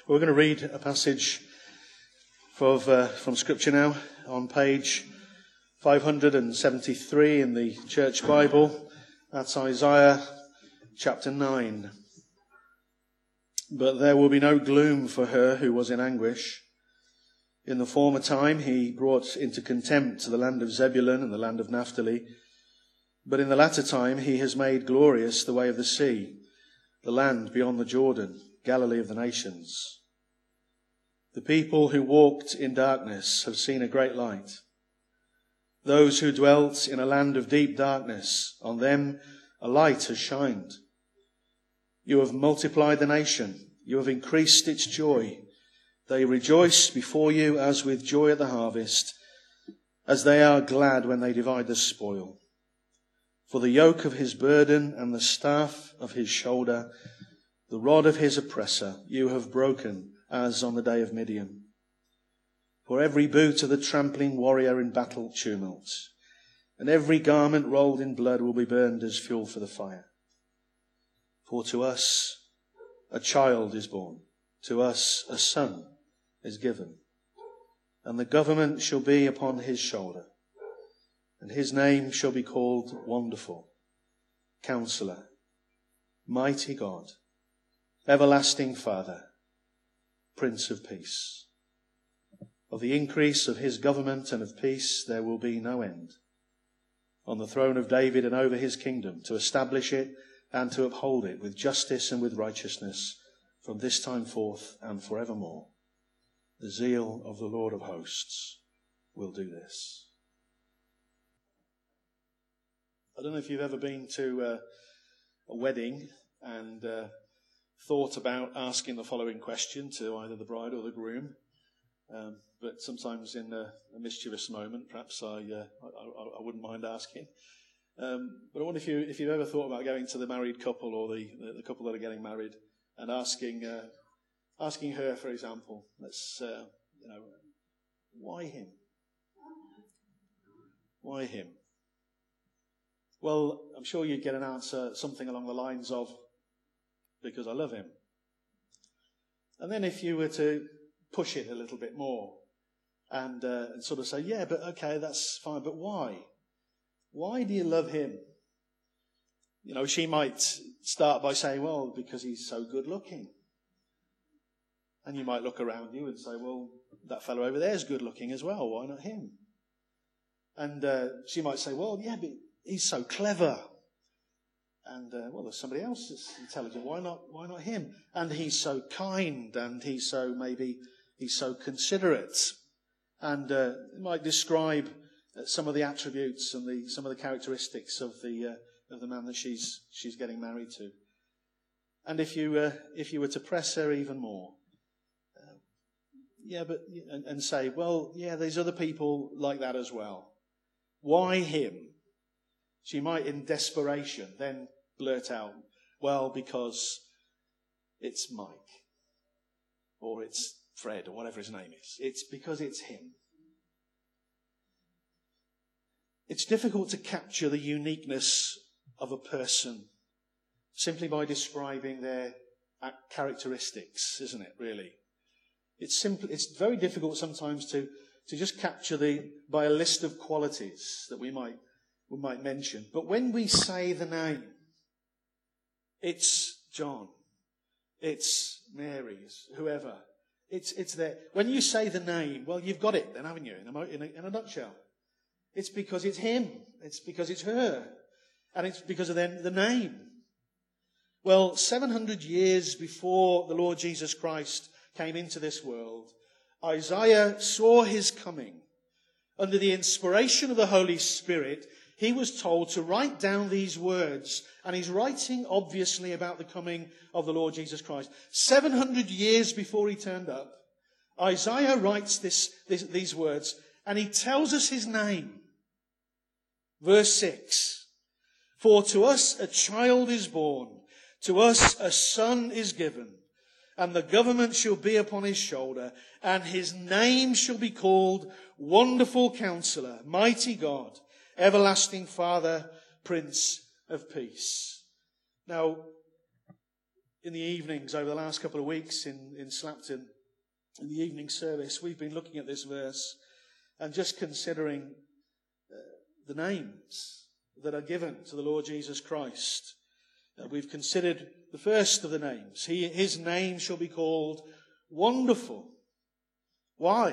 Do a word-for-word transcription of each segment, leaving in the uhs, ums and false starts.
We're going to read a passage from, uh, from Scripture now on page five hundred seventy-three in the Church Bible. That's Isaiah chapter nine. But there will be no gloom for her who was in anguish. In the former time he brought into contempt the land of Zebulun and the land of Naphtali. But in the latter time he has made glorious the way of the sea, the land beyond the Jordan, Galilee of the nations. The people who walked in darkness have seen a great light. Those who dwelt in a land of deep darkness, on them a light has shined. You have multiplied the nation. You have increased its joy. They rejoice before you as with joy at the harvest, as they are glad when they divide the spoil. For the yoke of his burden and the staff of his shoulder, the rod of his oppressor, you have broken as on the day of Midian. For every boot of the trampling warrior in battle tumult, and every garment rolled in blood will be burned as fuel for the fire. For to us a child is born, to us a son is given, and the government shall be upon his shoulder, and his name shall be called Wonderful, Counselor, Mighty God, Everlasting Father, Prince of Peace. Of the increase of his government and of peace there will be no end, on the throne of David and over his kingdom, to establish it and to uphold it with justice and with righteousness from this time forth and forevermore. The zeal of the Lord of hosts will do this. I don't know if you've ever been to uh, a wedding and uh, thought about asking the following question to either the bride or the groom. Um, but sometimes in a, a mischievous moment, perhaps I, uh, I, I wouldn't mind asking. Um, but I wonder if, you, if you've ever thought about going to the married couple or the, the, the couple that are getting married and asking uh, asking her, for example, let's, uh, you know, why him? Why him? Well, I'm sure you'd get an answer, something along the lines of, because I love him. And then if you were to push it a little bit more and, uh, and sort of say, yeah, but okay, that's fine, but why? Why do you love him? You know, she might start by saying, well, because he's so good looking. And you might look around you and say, well, that fellow over there is good looking as well, why not him? And uh, she might say, well, yeah, but he's so clever. And, uh, well, there's somebody else that's intelligent. Why not, why not him? And he's so kind, and he's so, maybe, he's so considerate. And uh, it might describe some of the attributes and the, some of the characteristics of the, uh, of the man that she's, she's getting married to. And if you, uh, if you were to press her even more, uh, yeah, but, and, and say, well, yeah, there's other people like that as well. Why him? She might, in desperation, then blurt out, well, because it's Mike, or it's Fred, or whatever his name is. It's because it's him. It's difficult to capture the uniqueness of a person simply by describing their characteristics, isn't it, really? It's simple, it's very difficult sometimes to, to just capture the, by a list of qualities that we might we might mention. But when we say the name, it's John, it's Mary's, whoever. It's it's there. When you say the name, well, you've got it then, haven't you, in a, in a, in a nutshell. It's because it's him. It's because it's her. And it's because of the, the name. Well, seven hundred years before the Lord Jesus Christ came into this world, Isaiah saw his coming. Under the inspiration of the Holy Spirit, he was told to write down these words, and he's writing obviously about the coming of the Lord Jesus Christ. seven hundred years before he turned up, Isaiah writes this, this, these words, and he tells us his name. Verse six, for to us a child is born, to us a son is given, and the government shall be upon his shoulder, and his name shall be called Wonderful Counselor, Mighty God, Everlasting Father, Prince of Peace. Now, in the evenings over the last couple of weeks in, in Slapton, in the evening service, we've been looking at this verse and just considering uh, the names that are given to the Lord Jesus Christ. Uh, we've considered the first of the names. He, his name shall be called Wonderful. Why?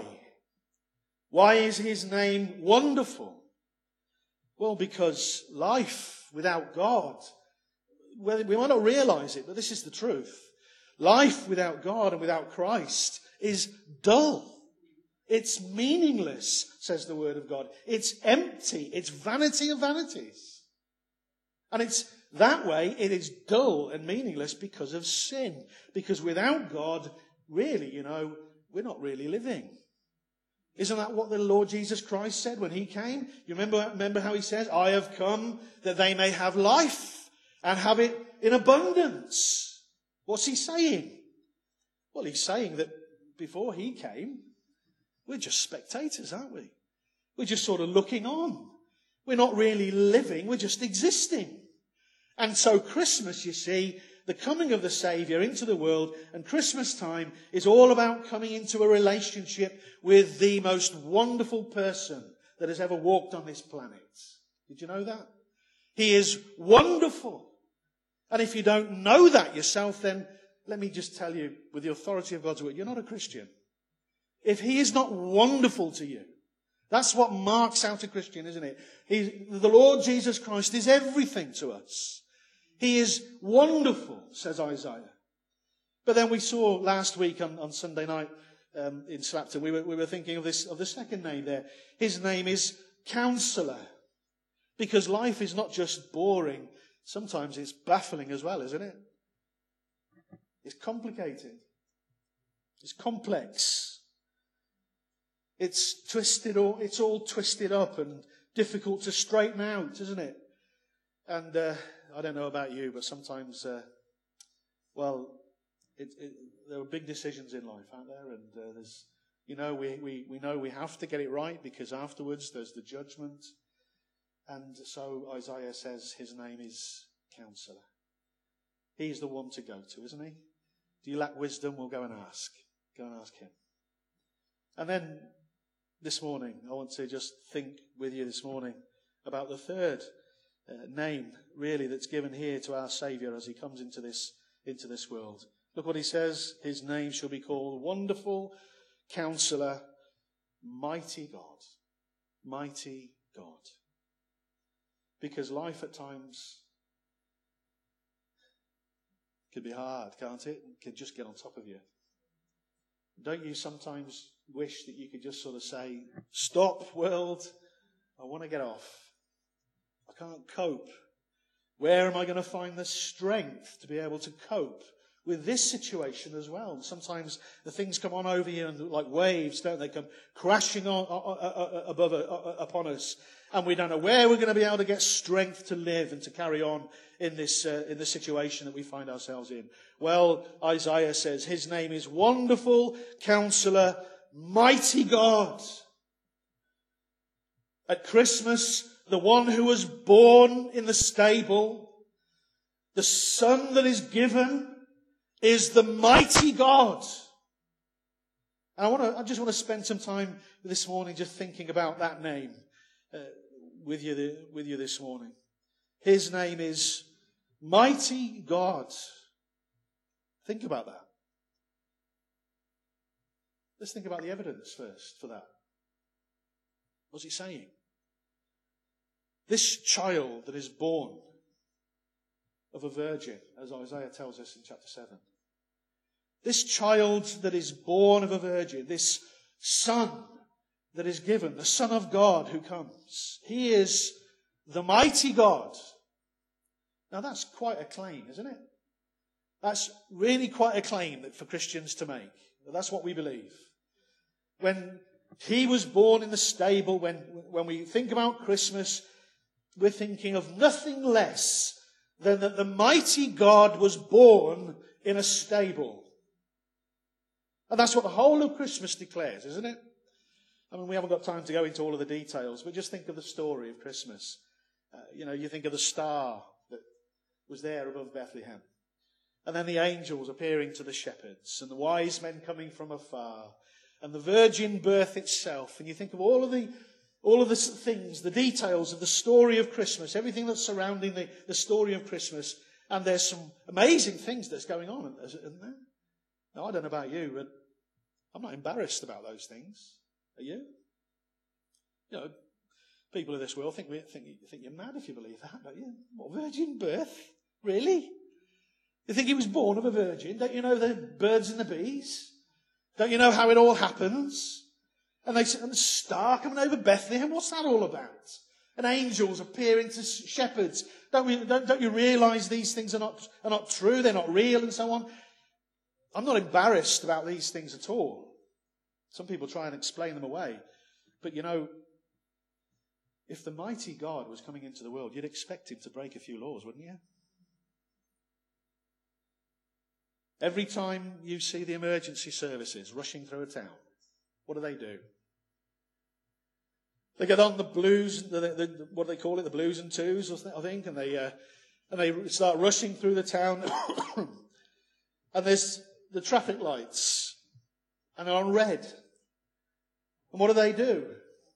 Why is his name wonderful? Well, because life without God, well, we might not realize it, but this is the truth. Life without God and without Christ is dull. It's meaningless, says the Word of God. It's empty. It's vanity of vanities. And it's that way, it is dull and meaningless because of sin. Because without God, really, you know, we're not really living. Isn't that what the Lord Jesus Christ said when he came? You remember, remember how he says, I have come that they may have life and have it in abundance. What's he saying? Well, he's saying that before he came, we're just spectators, aren't we? We're just sort of looking on. We're not really living, we're just existing. And so Christmas, you see, the coming of the Saviour into the world, and Christmas time is all about coming into a relationship with the most wonderful person that has ever walked on this planet. Did you know that? He is wonderful. And if you don't know that yourself, then let me just tell you, with the authority of God's word, you're not a Christian. If he is not wonderful to you, that's what marks out a Christian, isn't it? He, the Lord Jesus Christ is everything to us. He is wonderful, says Isaiah. But then we saw last week on, on Sunday night um, in Slapton, we were, we were thinking of this of the second name there. His name is Counselor. Because life is not just boring. Sometimes it's baffling as well, isn't it? It's complicated. It's complex. It's twisted, or it's all twisted up and difficult to straighten out, isn't it? And uh, I don't know about you, but sometimes, uh, well, it, it, there are big decisions in life, aren't there? And uh, there's, you know, we, we, we know we have to get it right because afterwards there's the judgment. And so Isaiah says his name is Counselor. He's the one to go to, isn't he? Do you lack wisdom? Well, go and ask. Go and ask him. And then this morning, I want to just think with you this morning about the third uh, name, really, that's given here to our Saviour as he comes into this, into this world. Look what he says. His name shall be called Wonderful Counselor, Mighty God. Mighty God. Because life at times can be hard, can't it? It can just get on top of you. Don't you sometimes wish that you could just sort of say, stop, world, I want to get off. I can't cope. Where am I going to find the strength to be able to cope with this situation as well? And sometimes the things come on over you and like waves, don't they? Come crashing on, on above upon us. And we don't know where we're going to be able to get strength to live and to carry on in this uh, in the situation that we find ourselves in. Well, Isaiah says his name is Wonderful Counselor, Mighty God. At Christmas, the one who was born in the stable, the son that is given, is the mighty God. And I want to, I just want to spend some time this morning just thinking about that name uh, with you, the, with you this morning. His name is Mighty God. Think about that. Let's think about the evidence first for that. What's he saying? This child that is born of a virgin, as Isaiah tells us in chapter seven. This child that is born of a virgin, this son that is given, the Son of God who comes. He is the mighty God. Now that's quite a claim, isn't it? That's really quite a claim for Christians to make. That's what we believe. When he was born in the stable, when, when we think about Christmas, we're thinking of nothing less than that the mighty God was born in a stable. And that's what the whole of Christmas declares, isn't it? I mean, we haven't got time to go into all of the details, but just think of the story of Christmas. Uh, you know, you think of the star that was there above Bethlehem. And then the angels appearing to the shepherds, and the wise men coming from afar, and the virgin birth itself. And you think of all of the all of the things, the details of the story of Christmas, everything that's surrounding the, the story of Christmas. And there's some amazing things that's going on, isn't there? Now, I don't know about you, but I'm not embarrassed about those things. Are you? You know, people of this world think, think, think you're mad if you believe that, don't you? What, virgin birth? Really? You think he was born of a virgin? Don't you know the birds and the bees? Don't you know how it all happens? And they and the star coming over Bethlehem, what's that all about? And angels appearing to shepherds. Don't, we, don't, don't you realise these things are not, are not true, they're not real and so on? I'm not embarrassed about these things at all. Some people try and explain them away. But you know, if the mighty God was coming into the world, you'd expect him to break a few laws, wouldn't you? Every time you see the emergency services rushing through a town, what do they do? They get on the blues, the, the, what do they call it, the blues and twos, I think, and they uh, and they start rushing through the town. And there's the traffic lights, and they're on red. And what do they do?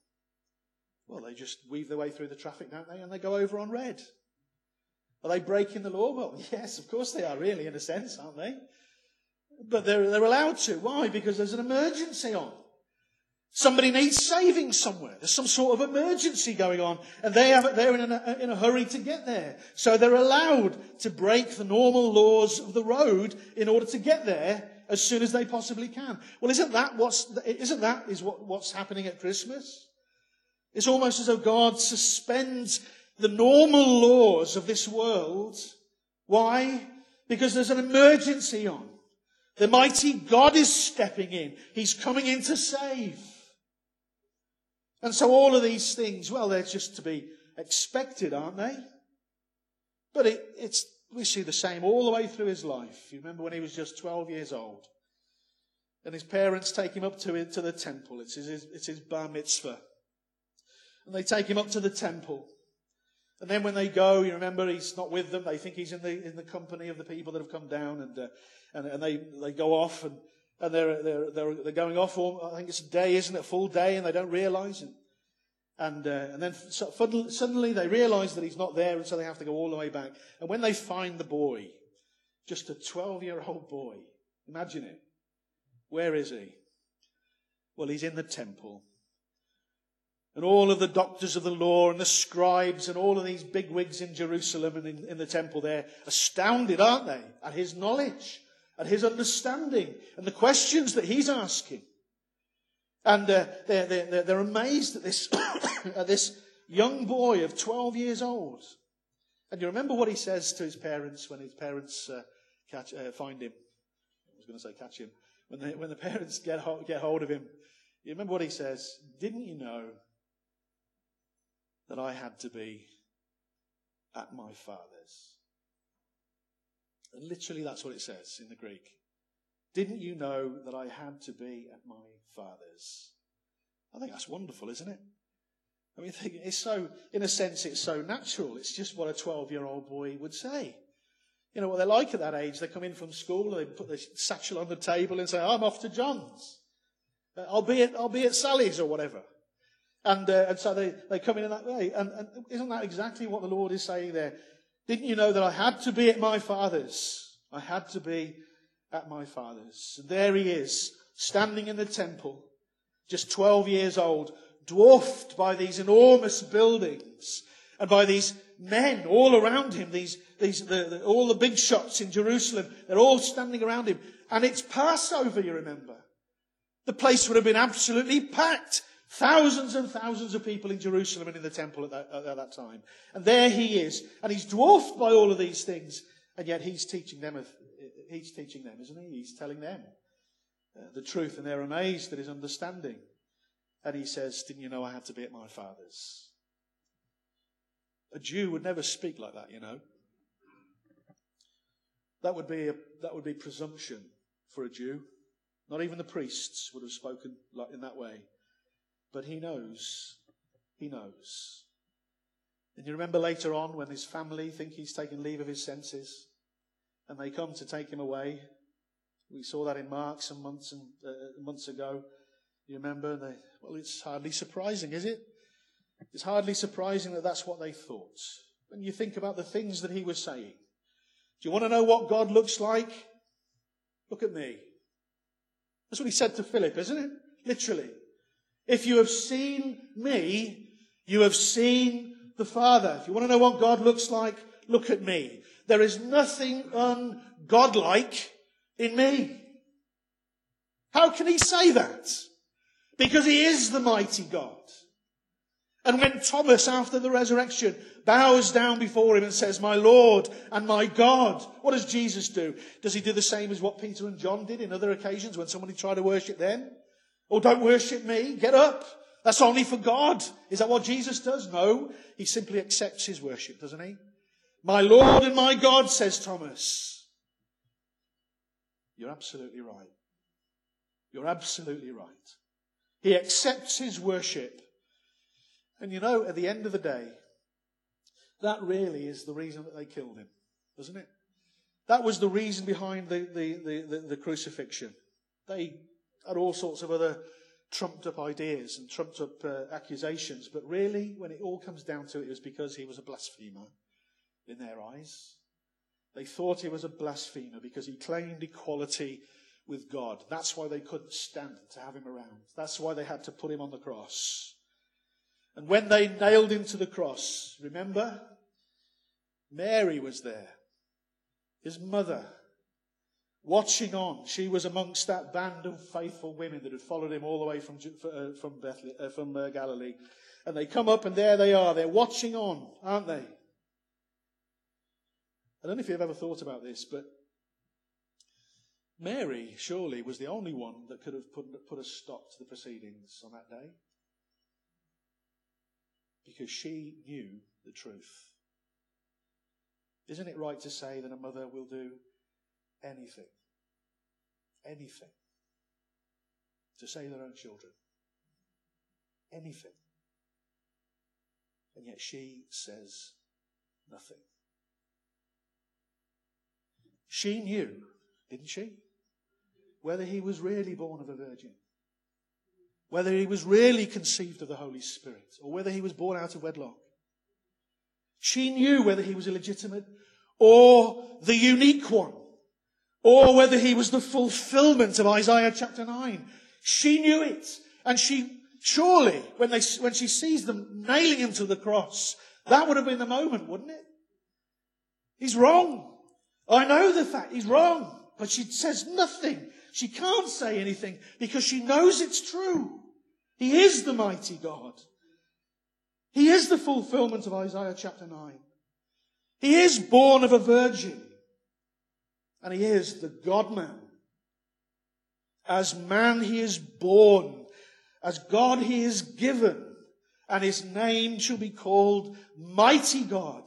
Well, they just weave their way through the traffic, don't they? And they go over on red. Are they breaking the law? Well, yes, of course they are, really, in a sense, aren't they? But they're, they're allowed to. Why? Because there's an emergency on. Somebody needs saving somewhere. There's some sort of emergency going on. And they have, they're in a, in a hurry to get there. So they're allowed to break the normal laws of the road in order to get there as soon as they possibly can. Well, isn't that what's, isn't that is what, what's happening at Christmas? It's almost as though God suspends the normal laws of this world. Why? Because there's an emergency on. The mighty God is stepping in. He's coming in to save. And so all of these things, well, they're just to be expected, aren't they? But it, it's we see the same all the way through his life. You remember when he was just twelve years old. And his parents take him up to, it, to the temple. It's his, it's his bar mitzvah. And they take him up to the temple. And then when they go, you remember he's not with them. They think he's in the in the company of the people that have come down, and uh, and, and they, they go off, and, and they're they're they're they're going off. All, I think it's a day, isn't it? A full day, and they don't realise it. And uh, and then so suddenly they realise that he's not there, and so they have to go all the way back. And when they find the boy, just a twelve-year-old boy, imagine it. Where is he? Well, he's in the temple. And all of the doctors of the law and the scribes and all of these bigwigs in Jerusalem and in, in the temple there, astounded, aren't they, at his knowledge, at his understanding, and the questions that he's asking. And uh, they're, they're, they're amazed at this, at this young boy of twelve years old. And you remember what he says to his parents when his parents uh, catch, uh, find him. I was going to say catch him. When, they, when the parents get hold, get hold of him, you remember what he says? Didn't you know that I had to be at my Father's? And literally that's what it says in the Greek. Didn't you know that I had to be at my Father's? I think that's wonderful, isn't it? I mean, it's so, in a sense, it's so natural. It's just what a twelve-year-old boy would say. You know what they're like at that age? They come in from school, they put their satchel on the table and say, I'm off to John's. I'll be at, I'll be at Sally's or whatever. And, uh, and so they, they come in in that way. And, and isn't that exactly what the Lord is saying there? Didn't you know that I had to be at my Father's? I had to be at my Father's. And there he is, standing in the temple, just twelve years old, dwarfed by these enormous buildings and by these men all around him, these, these, the, the, all the big shots in Jerusalem. They're all standing around him. And it's Passover, you remember. The place would have been absolutely packed. Thousands and thousands of people in Jerusalem and in the temple at that, at that time. And there he is. And he's dwarfed by all of these things. And yet he's teaching them, he's teaching them, isn't he? He's telling them uh, the truth. And they're amazed at his understanding. And he says, didn't you know I had to be at my Father's? A Jew would never speak like that, you know. That would be a, that would be presumption for a Jew. Not even the priests would have spoken like in that way. But he knows. He knows. And you remember later on when his family think he's taken leave of his senses. and they come to take him away. We saw that in Mark some months and uh, months ago. You remember? They, well, it's hardly surprising, is it? It's hardly surprising that that's what they thought. When you think about the things that he was saying. Do you want to know what God looks like? Look at me. That's what he said to Philip, isn't it? Literally. If you have seen me, you have seen the Father. If you want to know what God looks like, look at me. There is nothing ungodlike in me. How can he say that? Because he is the mighty God. And when Thomas, after the resurrection, bows down before him and says, my Lord and my God, what does Jesus do? Does he do the same as what Peter and John did in other occasions when somebody tried to worship them? Oh, don't worship me. Get up. That's only for God. Is that what Jesus does? No. He simply accepts his worship, doesn't he? My Lord and my God, says Thomas. You're absolutely right. You're absolutely right. He accepts his worship. And you know, at the end of the day, that really is the reason that they killed him, doesn't it? That was the reason behind the, the, the, the, the crucifixion. They had all sorts of other trumped up ideas and trumped up uh, accusations. But really, when it all comes down to it, it was because he was a blasphemer in their eyes. They thought he was a blasphemer because he claimed equality with God. That's why they couldn't stand to have him around. That's why they had to put him on the cross. And when they nailed him to the cross, remember, Mary was there, his mother, watching on. She was amongst that band of faithful women that had followed him all the way from uh, from, Bethlehem, uh, from uh, Galilee. And they come up and there they are. They're watching on, aren't they? I don't know if you've ever thought about this, but Mary surely was the only one that could have put, put a stop to the proceedings on that day. Because she knew the truth. Isn't it right to say that a mother will do anything, anything, to save their own children? Anything. And yet she says nothing. She knew, didn't she, whether he was really born of a virgin, whether he was really conceived of the Holy Spirit, or whether he was born out of wedlock. She knew whether he was illegitimate or the unique one, or whether he was the fulfillment of Isaiah chapter nine. She knew it. And she, surely, when they, when she sees them nailing him to the cross, that would have been the moment, wouldn't it? He's wrong. I know the fact. He's wrong. But she says nothing. She can't say anything because she knows it's true. He is the mighty God. He is the fulfillment of Isaiah chapter nine. He is born of a virgin. And he is the God-man. As man he is born. As God he is given. And his name shall be called Mighty God.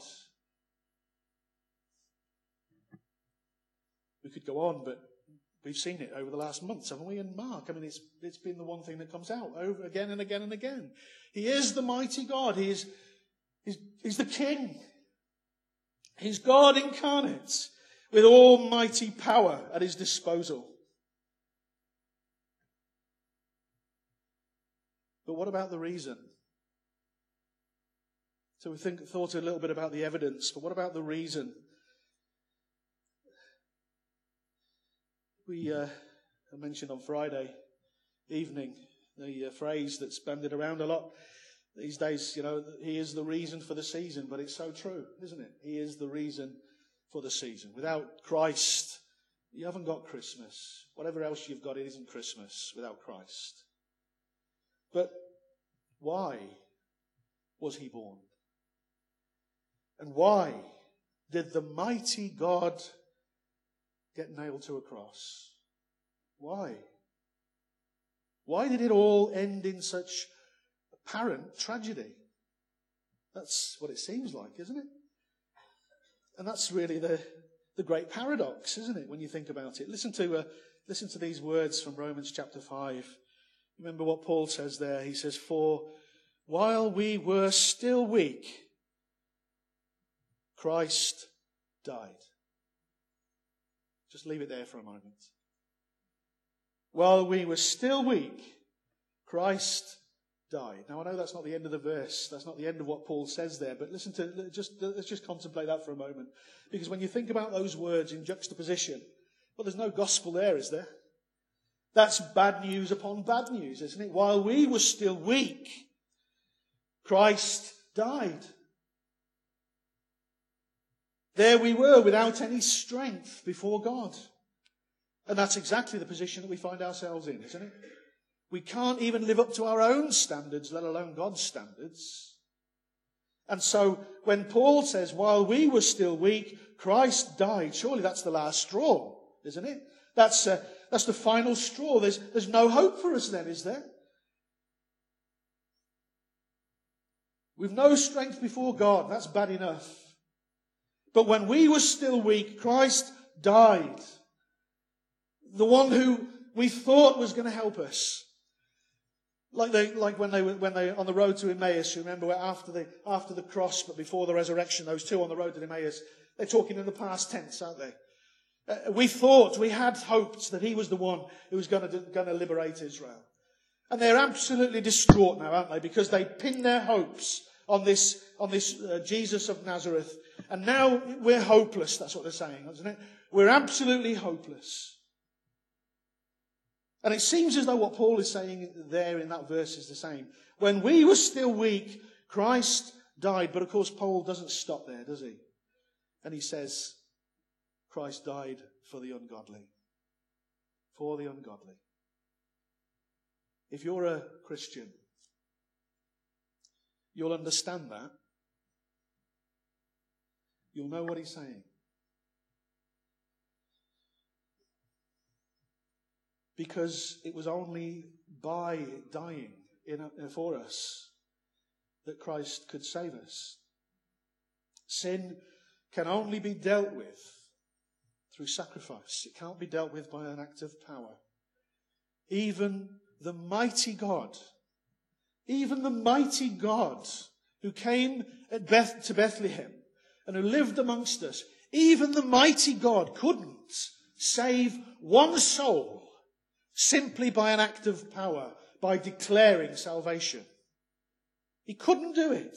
We could go on, but we've seen it over the last months, haven't we? In Mark, I mean, it's it's been the one thing that comes out over again and again and again. He is the mighty God. He is he's, he's the King. He's God incarnate with almighty power at his disposal. But what about the reason? So we think, thought a little bit about the evidence, but what about the reason? We uh, mentioned on Friday evening the uh, phrase that's bandied around a lot these days, you know, he is the reason for the season, but it's so true, isn't it? He is the reason for the season. Without Christ, you haven't got Christmas. Whatever else you've got, it isn't Christmas without Christ. But why was he born? And why did the mighty God get nailed to a cross? Why? Why did it all end in such apparent tragedy? That's what it seems like, isn't it? And that's really the, the great paradox, isn't it, when you think about it? Listen to, uh, listen to these words from Romans chapter five. Remember what Paul says there. He says, "For while we were still weak, Christ died Just leave it there for a moment. While we were still weak, Christ died. Now I know that's not the end of the verse. That's not the end of what Paul says there. But listen to, just, let's just contemplate that for a moment. Because when you think about those words in juxtaposition, well, there's no gospel there, is there? That's bad news upon bad news, isn't it? While we were still weak, Christ died. There we were without any strength before God. And that's exactly the position that we find ourselves in, isn't it? We can't even live up to our own standards, let alone God's standards. And so when Paul says, while we were still weak, Christ died, surely that's the last straw, isn't it? That's, uh, that's the final straw. There's, there's no hope for us then, is there? We've no strength before God. That's bad enough. But when we were still weak, Christ died. The one who we thought was going to help us. Like they, like when they were, when they on the road to Emmaus, you remember where after the, after the cross, but before the resurrection, those two on the road to Emmaus, they're talking in the past tense, aren't they? Uh, we thought, we had hoped that he was the one who was going to, going to liberate Israel. And they're absolutely distraught now, aren't they? Because they pinned their hopes on this, on this uh, Jesus of Nazareth. And now we're hopeless. That's what they're saying, isn't it? We're absolutely hopeless. And it seems as though what Paul is saying there in that verse is the same. When we were still weak, Christ died. But of course, Paul doesn't stop there, does he? And he says, Christ died for the ungodly. For the ungodly. If you're a Christian, you'll understand that. You'll know what he's saying. Because it was only by dying in a, for us that Christ could save us. Sin can only be dealt with through sacrifice. It can't be dealt with by an act of power. Even the mighty God, even the mighty God who came at Beth, to Bethlehem and who lived amongst us, even the mighty God couldn't save one soul simply by an act of power, by declaring salvation. He couldn't do it.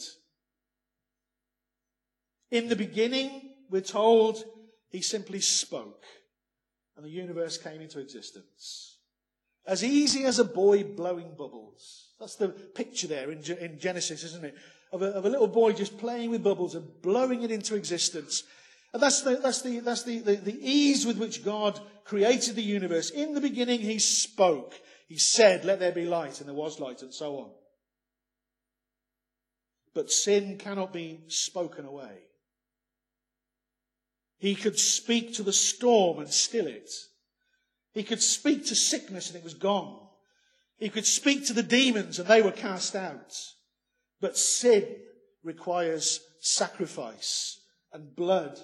In the beginning, we're told, he simply spoke, and the universe came into existence. As easy as a boy blowing bubbles. That's the picture there in, in Genesis, isn't it? Of a, of a little boy just playing with bubbles and blowing it into existence. And that's the, that's the, that's the, the, the ease with which God created the universe. In the beginning, he spoke. He said, let there be light, and there was light, and so on. But sin cannot be spoken away. He could speak to the storm and still it. He could speak to sickness and it was gone. He could speak to the demons and they were cast out. But sin requires sacrifice and blood.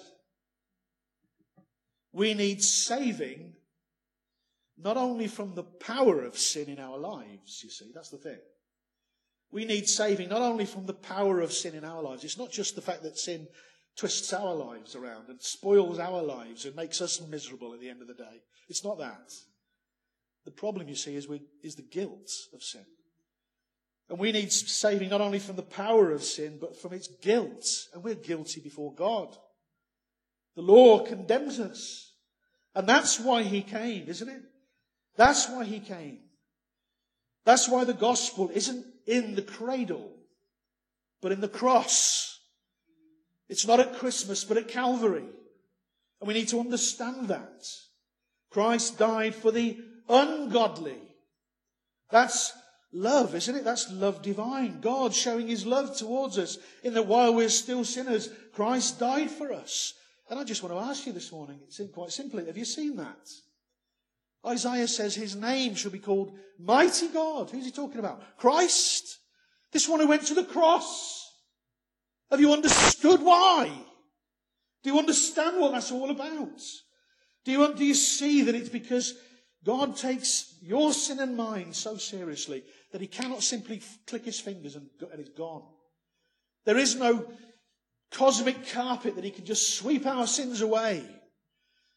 We need saving not only from the power of sin in our lives, you see, that's the thing. We need saving not only from the power of sin in our lives. It's not just the fact that sin twists our lives around and spoils our lives and makes us miserable at the end of the day. It's not that. The problem, you see, is, we, is the guilt of sin. And we need saving not only from the power of sin, but from its guilt. And we're guilty before God. The law condemns us. And that's why he came, isn't it? That's why he came. That's why the gospel isn't in the cradle, but in the cross. It's not at Christmas, but at Calvary. And we need to understand that. Christ died for the ungodly. That's love, isn't it? That's love divine. God showing his love towards us in that while we're still sinners, Christ died for us. And I just want to ask you this morning, it's quite simply, have you seen that? Isaiah says his name shall be called Mighty God. Who's he talking about? Christ. This one who went to the cross. Have you understood why? Do you understand what that's all about? Do you, do you see that it's because God takes your sin and mine so seriously that he cannot simply click his fingers and, and it's gone. There is no cosmic carpet that he can just sweep our sins away.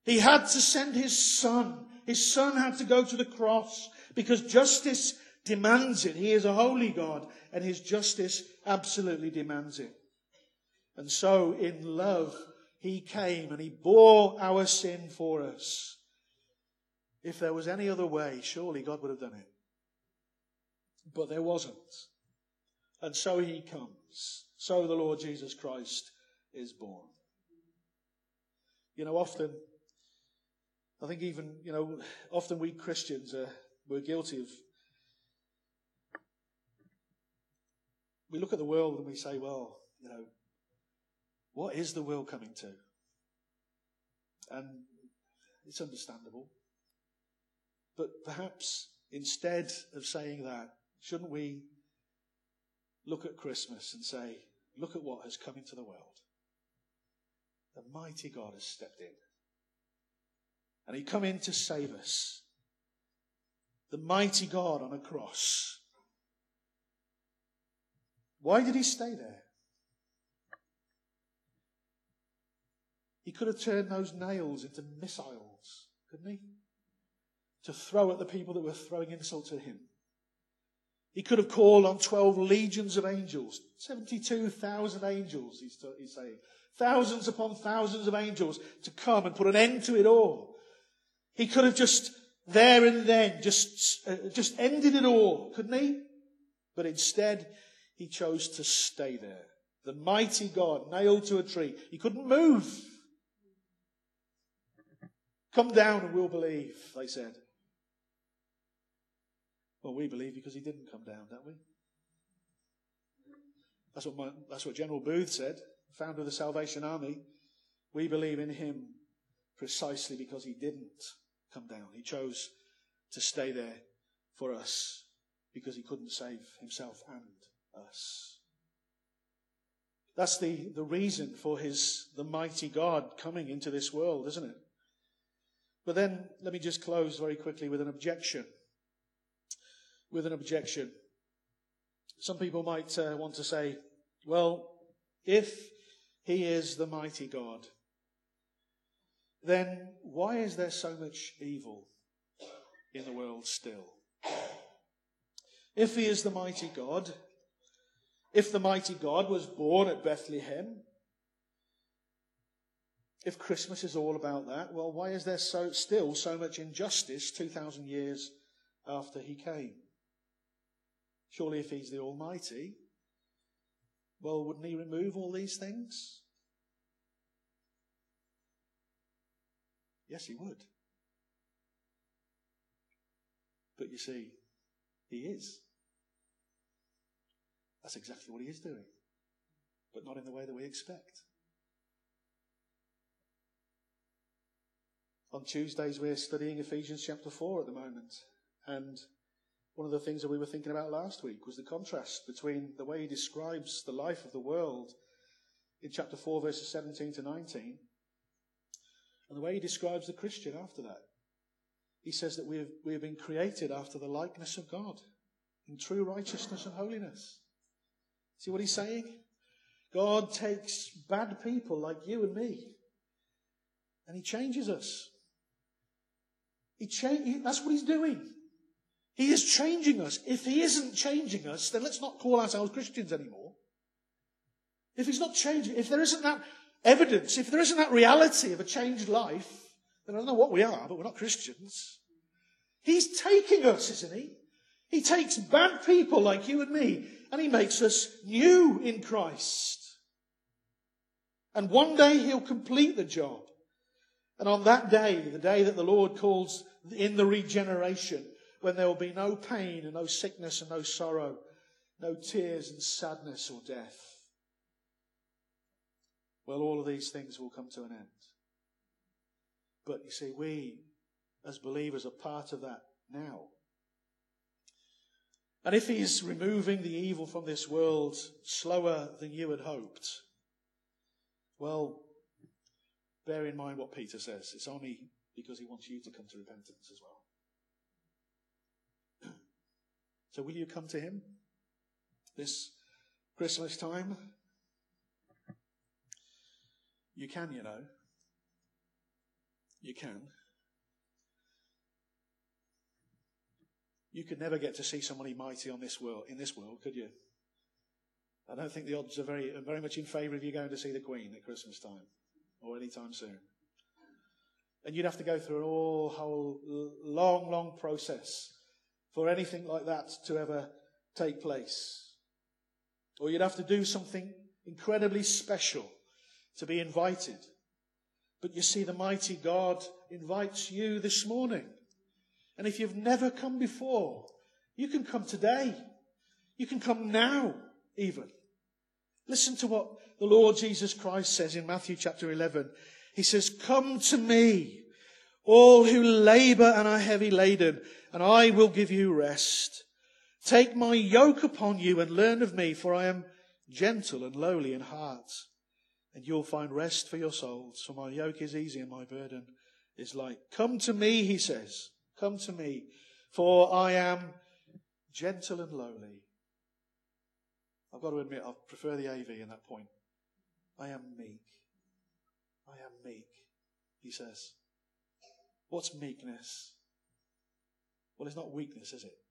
He had to send his son. His son had to go to the cross because justice demands it. He is a holy God and his justice absolutely demands it. And so in love, he came and he bore our sin for us. If there was any other way, surely God would have done it. But there wasn't. And so he comes. So the Lord Jesus Christ is born. You know, often, I think even, you know, often we Christians are, we're guilty of, we look at the world and we say, well, you know, what is the world coming to? And it's understandable. But perhaps instead of saying that, shouldn't we look at Christmas and say, look at what has come into the world. The mighty God has stepped in. And he come in to save us. The mighty God on a cross. Why did he stay there? He could have turned those nails into missiles, couldn't he? To throw at the people that were throwing insult to him. He could have called on twelve legions of angels. seventy-two thousand angels, he's, t- he's saying. Thousands upon thousands of angels to come and put an end to it all. He could have just, there and then, just, uh, just ended it all, couldn't he? But instead, he chose to stay there. The mighty God, nailed to a tree. He couldn't move. Come down and we'll believe, they said. Well, we believe because he didn't come down, don't we? That's what, my, that's what General Booth said, founder of the Salvation Army. We believe in him precisely because he didn't come down. He chose to stay there for us because he couldn't save himself and us. That's the, the reason for his, the mighty God coming into this world, isn't it? But then, let me just close very quickly with an objection. With an objection. Some people might uh, want to say, well, if he is the mighty God, then why is there so much evil in the world still? If he is the mighty God, if the mighty God was born at Bethlehem, if Christmas is all about that, well, why is there so still so much injustice two thousand years after he came? Surely if he's the Almighty, well, wouldn't he remove all these things? Yes, he would. But you see, he is. That's exactly what he is doing. But not in the way that we expect. On Tuesdays, we're studying Ephesians chapter four at the moment. And one of the things that we were thinking about last week was the contrast between the way he describes the life of the world in chapter four, verses seventeen to nineteen, and the way he describes the Christian after that. He says that we have, we have been created after the likeness of God in true righteousness and holiness. See what he's saying? God takes bad people like you and me and he changes us. He cha- he, that's what he's doing. He is changing us. If he isn't changing us, then let's not call ourselves Christians anymore. If he's not changing, if there isn't that evidence, if there isn't that reality of a changed life, then I don't know what we are, but we're not Christians. He's taking us, isn't he? He takes bad people like you and me, and he makes us new in Christ. And one day he'll complete the job. And on that day, the day that the Lord calls in the regeneration, when there will be no pain and no sickness and no sorrow, no tears and sadness or death, well, all of these things will come to an end. But you see, we as believers are part of that now. And if he is removing the evil from this world slower than you had hoped, well, bear in mind what Peter says. It's only because he wants you to come to repentance as well. So will you come to him this Christmas time? You can, you know. You can. You could never get to see somebody mighty on this world, in this world, could you? I don't think the odds are very, are very much in favour of you going to see the Queen at Christmas time or any time soon. And you'd have to go through an all whole long, long process for anything like that to ever take place. Or you'd have to do something incredibly special to be invited. But you see, the mighty God invites you this morning. And if you've never come before, you can come today. You can come now, even. Listen to what the Lord Jesus Christ says in Matthew chapter eleven. He says, "Come to me, all who labour and are heavy laden, and I will give you rest. Take my yoke upon you and learn of me, for I am gentle and lowly in heart, and you'll find rest for your souls. For my yoke is easy and my burden is light." Come to me, he says. Come to me, for I am gentle and lowly. I've got to admit, I prefer the A V in that point. I am meek. I am meek, he says. What's meekness? Well, it's not weakness, is it?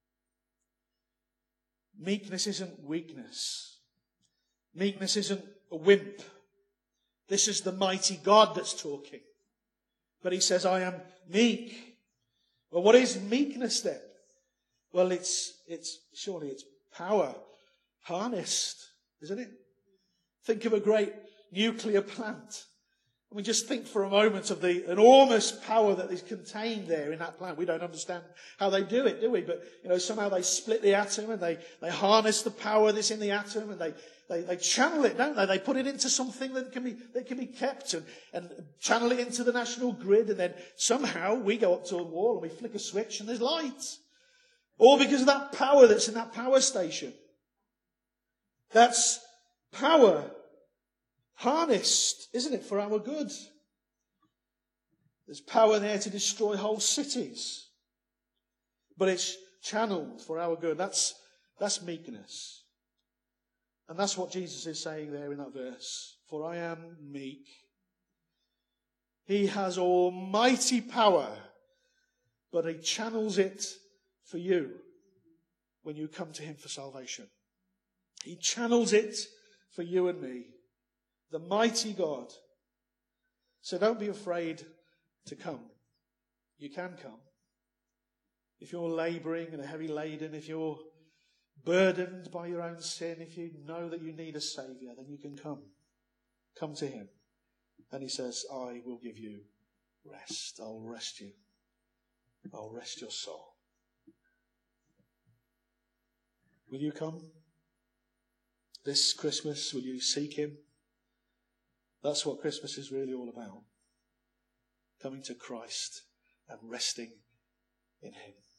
Meekness isn't weakness. Meekness isn't a wimp. This is the mighty God that's talking. But he says, I am meek. Well, what is meekness then? Well, it's, it's, surely it's power harnessed, isn't it? Think of a great nuclear plant. I mean, just think for a moment of the enormous power that is contained there in that plant. We don't understand how they do it, do we? But, you know, somehow they split the atom and they, they harness the power that's in the atom and they, they, they channel it, don't they? They put it into something that can be, that can be kept and, and channel it into the national grid, and then somehow we go up to a wall and we flick a switch and there's light. All because of that power that's in that power station. That's power harnessed, isn't it, for our good? There's power there to destroy whole cities, but it's channeled for our good. That's, that's meekness. And that's what Jesus is saying there in that verse. For I am meek. He has almighty power, but he channels it for you when you come to him for salvation. He channels it for you and me. The mighty God. So don't be afraid to come. You can come. If you're labouring and heavy laden, if you're burdened by your own sin, if you know that you need a saviour, then you can come. Come to him. And he says, I will give you rest. I'll rest you. I'll rest your soul. Will you come? This Christmas, will you seek him? That's what Christmas is really all about. Coming to Christ and resting in him.